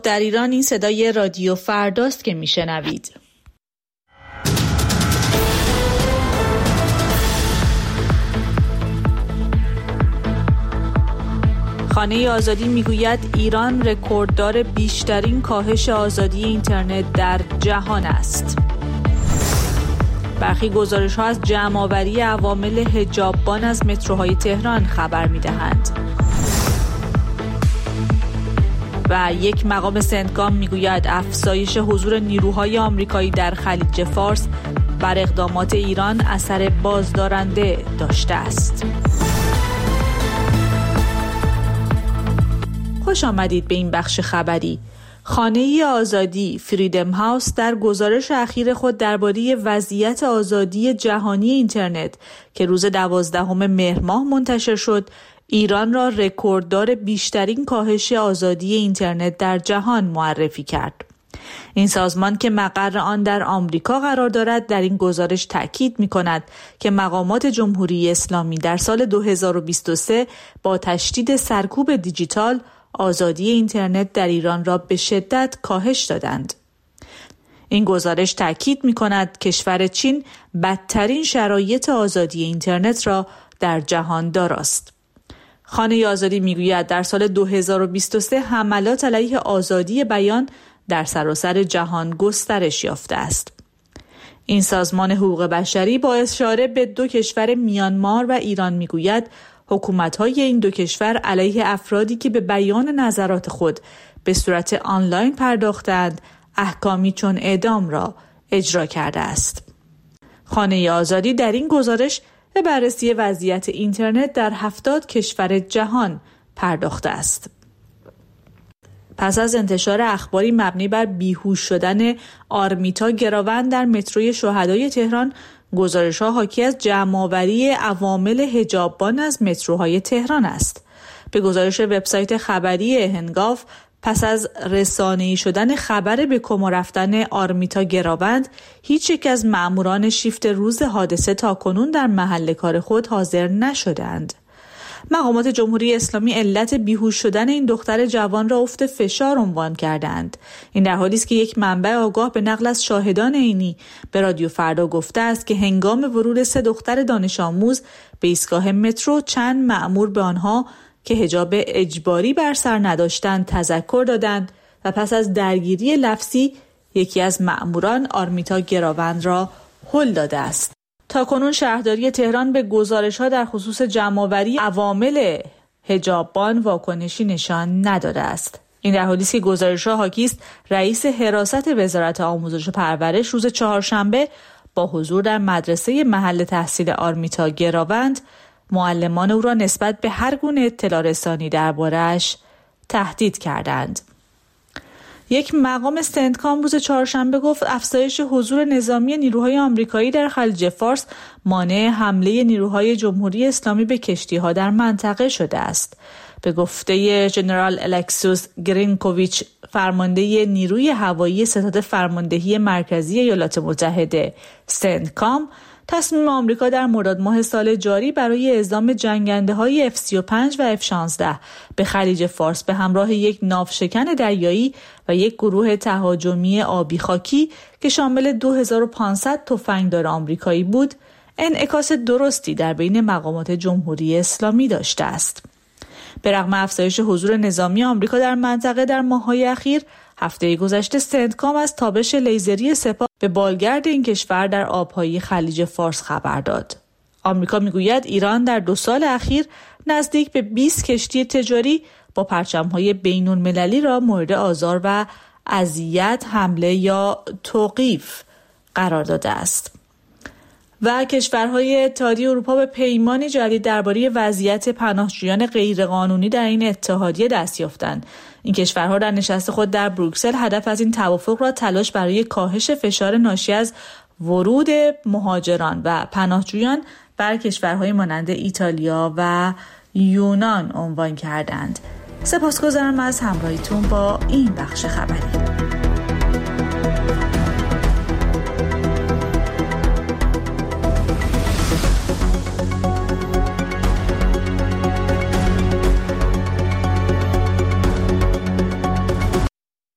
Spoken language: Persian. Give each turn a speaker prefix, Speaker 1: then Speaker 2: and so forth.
Speaker 1: در ایران این صدای رادیو فرداست که میشنوید. خانه آزادی میگوید ایران رکورددار بیشترین کاهش آزادی اینترنت در جهان است. برخی گزارش‌ها از جمع‌آوری عوامل حجاببان از متروهای تهران خبر می‌دهند. و یک مقام سندکام میگوید افزایش حضور نیروهای آمریکایی در خلیج فارس بر اقدامات ایران اثر بازدارنده داشته است. خوش آمدید به این بخش خبری. خانه آزادی فریدم هاوس در گزارش اخیر خود درباره وضعیت آزادی جهانی اینترنت که روز 12 مهر ماه منتشر شد، ایران را رکورددار بیشترین کاهش آزادی اینترنت در جهان معرفی کرد. این سازمان که مقر آن در آمریکا قرار دارد در این گزارش تاکید می‌کند که مقامات جمهوری اسلامی در سال 2023 با تشدید سرکوب دیجیتال آزادی اینترنت در ایران را به شدت کاهش دادند. این گزارش تاکید می‌کند کشور چین بدترین شرایط آزادی اینترنت را در جهان داراست. خانه آزادی میگوید در سال 2023 حملات علیه آزادی بیان در سراسر جهان گسترش یافته است. این سازمان حقوق بشری با اشاره به دو کشور میانمار و ایران میگوید حکومت‌های این دو کشور علیه افرادی که به بیان نظرات خود به صورت آنلاین پرداختند احکامی چون اعدام را اجرا کرده است. خانه آزادی در این گزارش به بررسی وضعیت اینترنت در 70 کشور جهان پرداخته است. پس از انتشار اخباری مبنی بر بیهوش شدن آرمیتا گراوند در متروی شهدای تهران، گزارش‌ها حاکی از جمع‌آوری عوامل حجاببان از متروهای تهران است. به گزارش وبسایت خبری هنگاف، پس از رسانه‌ای شدن خبر به کما رفتن آرمیتا گراوند، هیچ یک از مأموران شیفت روز حادثه تاکنون در محل کار خود حاضر نشدند. مقامات جمهوری اسلامی علت بیهوش شدن این دختر جوان را افت فشار عنوان کردند. این در حالی است که یک منبع آگاه به نقل از شاهدان عینی به رادیو فردا گفته است که هنگام ورود 3 دختر دانش آموز به ایستگاه مترو چند مأمور به آنها که حجاب اجباری بر سر نداشتند تذکر دادند و پس از درگیری لفظی یکی از مأموران آرمیتا گراوند را هل داده است. تاکنون شهرداری تهران به گزارش‌ها در خصوص جمع‌آوری عوامل حجاببان واکنشی نشان نداده است. این در حالی است که گزارش‌ها حاکی است رئیس حراست وزارت آموزش و پرورش روز چهارشنبه با حضور در مدرسه محل تحصیل آرمیتا گراوند معلمان او را نسبت به هر گونه اطلاع رسانی درباره‌اش تهدید کردند. یک مقام سندکام روز چهارشنبه گفت افزایش حضور نظامی نیروهای آمریکایی در خلیج فارس مانع حمله نیروهای جمهوری اسلامی به کشتی‌ها در منطقه شده است. به گفته ژنرال الکسوس گرینکوویچ، فرمانده نیروی هوایی ستاد فرماندهی مرکزی ایالات متحده سندکام، تصمیم آمریکا در مرداد ماه سال جاری برای اعزام جنگنده‌های F-35 و F-16 به خلیج فارس به همراه یک ناوشکن دریایی و یک گروه تهاجمی آبی خاکی که شامل 2500 تفنگدار آمریکایی بود، انعکاس درستی در بین مقامات جمهوری اسلامی داشته است. به رغم افزایش حضور نظامی آمریکا در منطقه در ماه‌های اخیر، هفته گذشته سندکام از تابش لیزری سپاه به بالگرد این کشور در آبهای خلیج فارس خبر داد. آمریکا میگوید ایران در 2 سال اخیر نزدیک به 20 کشتی تجاری با پرچم‌های بین‌المللی را مورد آزار و اذیت، حمله یا توقیف قرار داده است. و کشورهای اتحادیه اروپا به پیمانی جدید درباره وضعیت پناهجویان غیرقانونی در این اتحادیه دست یافتند. این کشورها در نشست خود در بروکسل هدف از این توافق را تلاش برای کاهش فشار ناشی از ورود مهاجران و پناهجویان بر کشورهای مانند ایتالیا و یونان عنوان کردند. سپاسگزارم از همراهیتون با این بخش خبری.